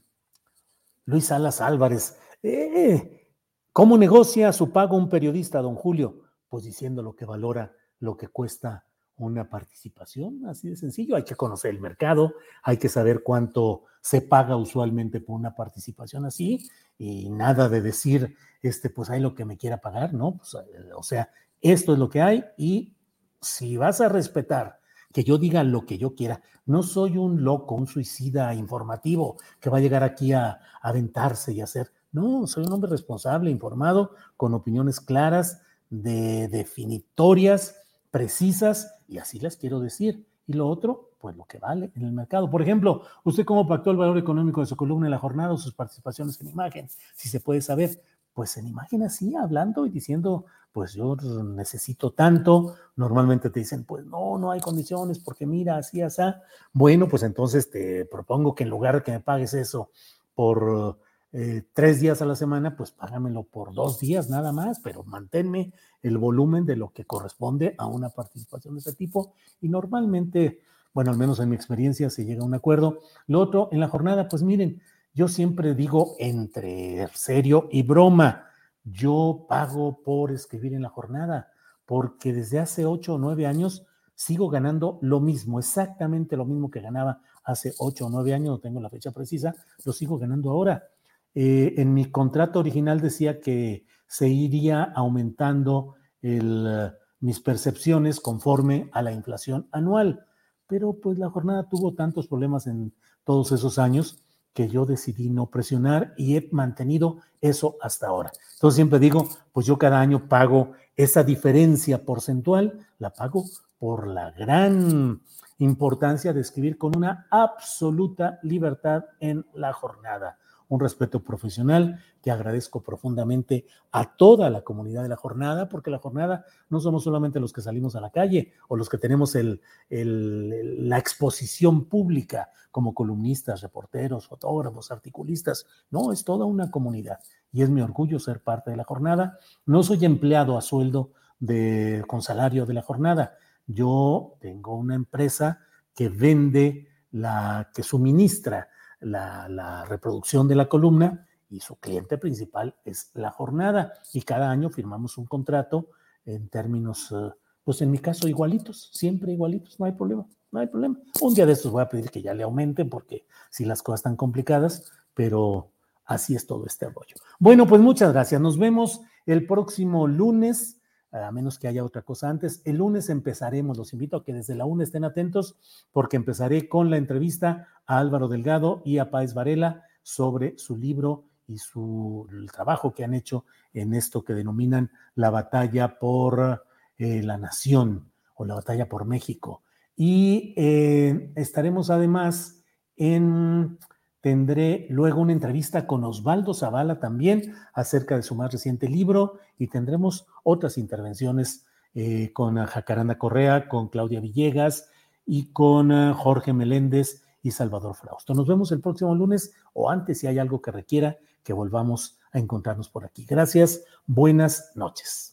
Luis Salas Álvarez, eh, ¿cómo negocia su pago un periodista, don Julio? Pues diciendo lo que valora, lo que cuesta una participación, así de sencillo. Hay que conocer el mercado, hay que saber cuánto se paga usualmente por una participación así, y nada de decir, este, pues hay lo que me quiera pagar, ¿no? Pues, o sea, esto es lo que hay y si vas a respetar que yo diga lo que yo quiera, no soy un loco, un suicida informativo que va a llegar aquí a, a aventarse y hacer, no, soy un hombre responsable, informado, con opiniones claras, de, definitorias, precisas y así las quiero decir. Y lo otro, pues lo que vale en el mercado. Por ejemplo, ¿usted cómo pactó el valor económico de su columna en la jornada o sus participaciones en Imagen? Si se puede saber, pues en Imagen así, hablando y diciendo pues yo necesito tanto. Normalmente te dicen, pues no, no hay condiciones porque mira, así, así. Bueno, pues entonces te propongo que en lugar de que me pagues eso por eh, tres días a la semana, pues págamelo por dos días nada más, pero manténme el volumen de lo que corresponde a una participación de ese tipo. Y normalmente, bueno, al menos en mi experiencia, se llega a un acuerdo. Lo otro, en la jornada, pues miren, yo siempre digo entre serio y broma, yo pago por escribir en la jornada, porque desde hace ocho o nueve años sigo ganando lo mismo, exactamente lo mismo que ganaba hace ocho o nueve años, no tengo la fecha precisa, lo sigo ganando ahora. Eh, en mi contrato original decía que se iría aumentando el, mis percepciones conforme a la inflación anual, pero pues la jornada tuvo tantos problemas en todos esos años que yo decidí no presionar y he mantenido eso hasta ahora. Entonces siempre digo, pues yo cada año pago esa diferencia porcentual, la pago por la gran importancia de escribir con una absoluta libertad en la jornada. Un respeto profesional que agradezco profundamente a toda la comunidad de la jornada, porque la jornada no somos solamente los que salimos a la calle o los que tenemos el, el, la exposición pública como columnistas, reporteros, fotógrafos, articulistas. No, es toda una comunidad y es mi orgullo ser parte de la jornada. No soy empleado a sueldo de, con salario de la jornada. Yo tengo una empresa que vende, la, que suministra La, la reproducción de la columna y su cliente principal es la jornada y cada año firmamos un contrato en términos, pues en mi caso igualitos, siempre igualitos, no hay problema, no hay problema. Un día de estos voy a pedir que ya le aumenten porque si las cosas están complicadas, pero así es todo este rollo. Bueno, pues muchas gracias, nos vemos el próximo lunes, a menos que haya otra cosa antes. El lunes empezaremos, los invito a que desde la una estén atentos porque empezaré con la entrevista a Álvaro Delgado y a Páez Varela sobre su libro y su, el trabajo que han hecho en esto que denominan la batalla por eh, la nación o la batalla por México. Y eh, estaremos además en... Tendré luego una entrevista con Osvaldo Zavala también acerca de su más reciente libro y tendremos otras intervenciones eh, con Jacaranda Correa, con Claudia Villegas y con uh, Jorge Meléndez y Salvador Frausto. Nos vemos el próximo lunes o antes si hay algo que requiera que volvamos a encontrarnos por aquí. Gracias, buenas noches.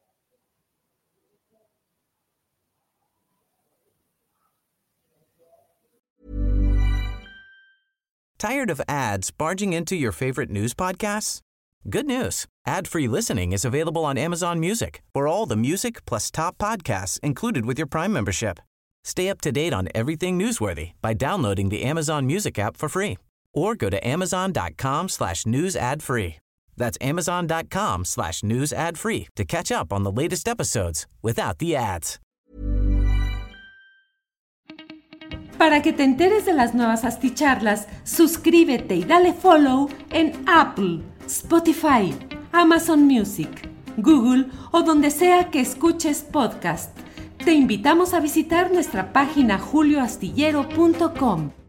Tired of ads barging into your favorite news podcasts? Good news. Ad-free listening is available on Amazon Music for all the music plus top podcasts included with your Prime membership. Stay up to date on everything newsworthy by downloading the Amazon Music app for free or go to amazon.com slash news ad free. That's amazon.com slash news ad free to catch up on the latest episodes without the ads.
Para que te enteres de las nuevas asticharlas, suscríbete y dale follow en Apple, Spotify, Amazon Music, Google o donde sea que escuches podcast. Te invitamos a visitar nuestra página julio astillero punto com.